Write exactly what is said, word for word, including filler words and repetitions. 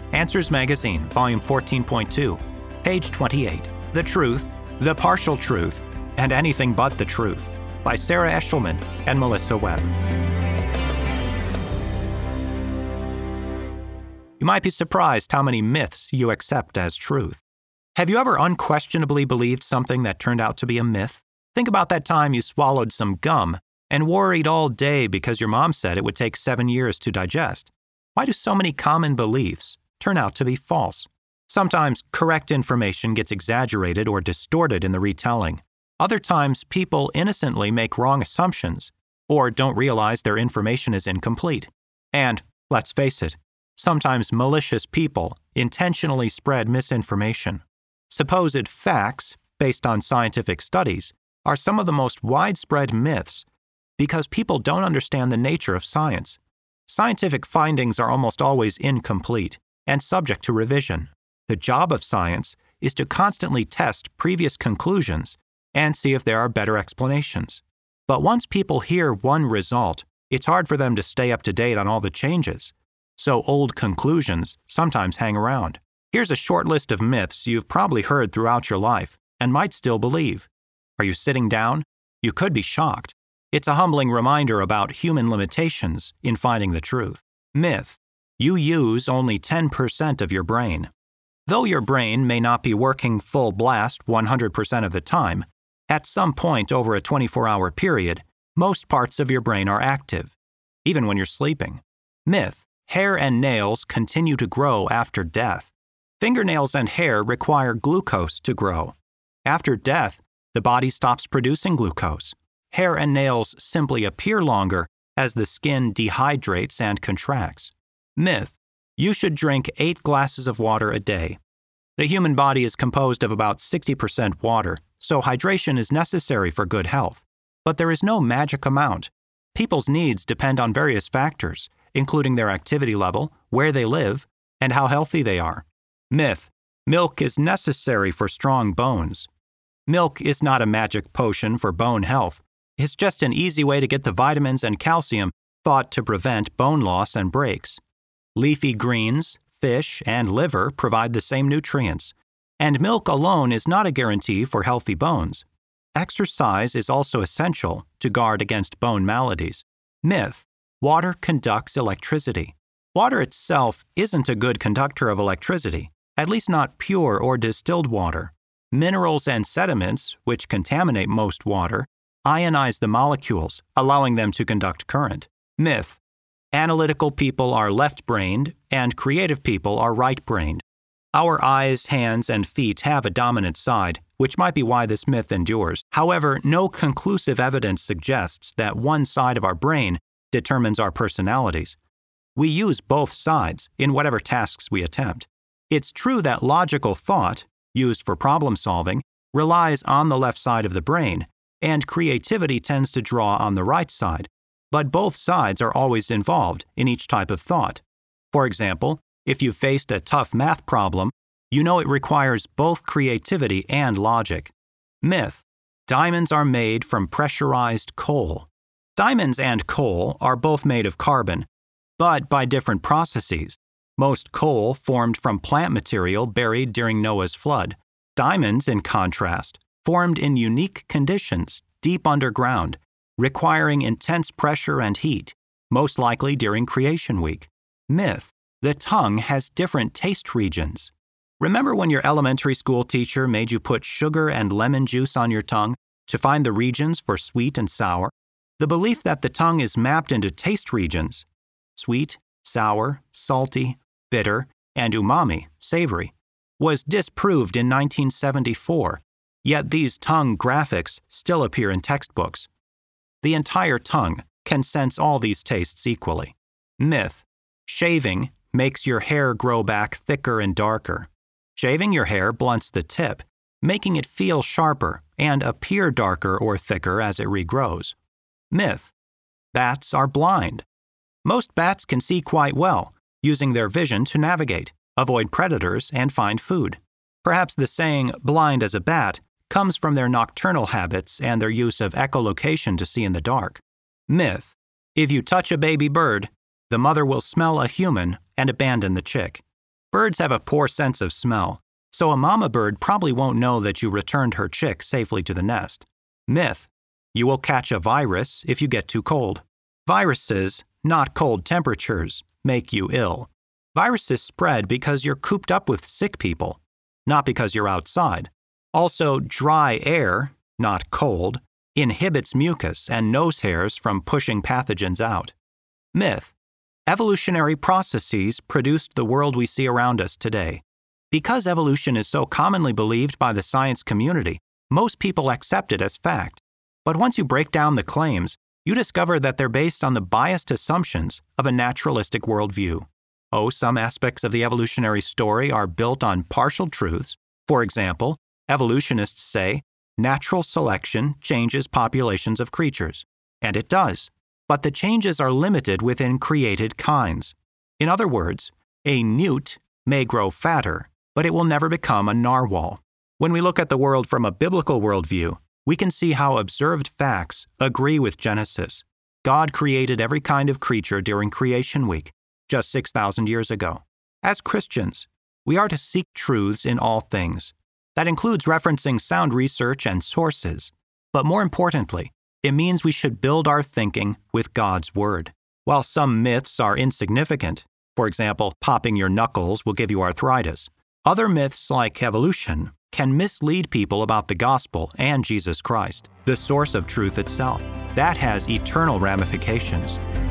Answers Magazine, Volume fourteen point two, page twenty-eight. The Truth, the Partial Truth, and Anything But the Truth, by Sarah Eshelman and Melissa Webb. You might be surprised how many myths you accept as truth. Have you ever unquestionably believed something that turned out to be a myth? Think about that time you swallowed some gum and worried all day because your mom said it would take seven years to digest. Why do so many common beliefs turn out to be false? Sometimes correct information gets exaggerated or distorted in the retelling. Other times, people innocently make wrong assumptions or don't realize their information is incomplete. And, let's face it, sometimes malicious people intentionally spread misinformation. Supposed facts, based on scientific studies, are some of the most widespread myths because people don't understand the nature of science. Scientific findings are almost always incomplete and subject to revision. The job of science is to constantly test previous conclusions and see if there are better explanations. But once people hear one result, it's hard for them to stay up to date on all the changes. So old conclusions sometimes hang around. Here's a short list of myths you've probably heard throughout your life and might still believe. Are you sitting down? You could be shocked. It's a humbling reminder about human limitations in finding the truth. Myth: you use only ten percent of your brain. Though your brain may not be working full blast one hundred percent of the time, at some point over a twenty-four hour period, most parts of your brain are active, even when you're sleeping. Myth: hair and nails continue to grow after death. Fingernails and hair require glucose to grow. After death, the body stops producing glucose. Hair and nails simply appear longer as the skin dehydrates and contracts. Myth: you should drink eight glasses of water a day. The human body is composed of about sixty percent water, so hydration is necessary for good health. But there is no magic amount. People's needs depend on various factors, including their activity level, where they live, and how healthy they are. Myth: milk is necessary for strong bones. Milk is not a magic potion for bone health. It's just an easy way to get the vitamins and calcium thought to prevent bone loss and breaks. Leafy greens, fish, and liver provide the same nutrients, and milk alone is not a guarantee for healthy bones. Exercise is also essential to guard against bone maladies. Myth: water conducts electricity. Water itself isn't a good conductor of electricity, at least not pure or distilled water. Minerals and sediments, which contaminate most water, ionize the molecules, allowing them to conduct current. Myth: analytical people are left-brained and creative people are right-brained. Our eyes, hands, and feet have a dominant side, which might be why this myth endures. However, no conclusive evidence suggests that one side of our brain determines our personalities. We use both sides in whatever tasks we attempt. It's true that logical thought, used for problem solving, relies on the left side of the brain, and creativity tends to draw on the right side, but both sides are always involved in each type of thought. For example, if you faced a tough math problem, you know it requires both creativity and logic. Myth: diamonds are made from pressurized coal. Diamonds and coal are both made of carbon, but by different processes. Most coal formed from plant material buried during Noah's flood. Diamonds, in contrast, formed in unique conditions, deep underground, requiring intense pressure and heat, most likely during creation week. Myth: the tongue has different taste regions. Remember when your elementary school teacher made you put sugar and lemon juice on your tongue to find the regions for sweet and sour? The belief that the tongue is mapped into taste regions, sweet, sour, salty, bitter, and umami, savory, was disproved in nineteen seventy-four. Yet these tongue graphics still appear in textbooks. The entire tongue can sense all these tastes equally. Myth: shaving makes your hair grow back thicker and darker. Shaving your hair blunts the tip, making it feel sharper and appear darker or thicker as it regrows. Myth: bats are blind. Most bats can see quite well, using their vision to navigate, avoid predators, and find food. Perhaps the saying, blind as a bat, comes from their nocturnal habits and their use of echolocation to see in the dark. Myth: if you touch a baby bird, the mother will smell a human and abandon the chick. Birds have a poor sense of smell, so a mama bird probably won't know that you returned her chick safely to the nest. Myth: you will catch a virus if you get too cold. Viruses, not cold temperatures, make you ill. Viruses spread because you're cooped up with sick people, not because you're outside. Also, dry air, not cold, inhibits mucus and nose hairs from pushing pathogens out. Myth: evolutionary processes produced the world we see around us today. Because evolution is so commonly believed by the science community, most people accept it as fact. But once you break down the claims, you discover that they're based on the biased assumptions of a naturalistic worldview. Oh, some aspects of the evolutionary story are built on partial truths. For example, evolutionists say natural selection changes populations of creatures. And it does. But the changes are limited within created kinds. In other words, a newt may grow fatter, but it will never become a narwhal. When we look at the world from a biblical worldview, we can see how observed facts agree with Genesis. God created every kind of creature during Creation Week, just six thousand years ago. As Christians, we are to seek truths in all things. That includes referencing sound research and sources. But more importantly, it means we should build our thinking with God's Word. While some myths are insignificant, for example, popping your knuckles will give you arthritis, other myths like evolution can mislead people about the gospel and Jesus Christ, the source of truth itself. That has eternal ramifications.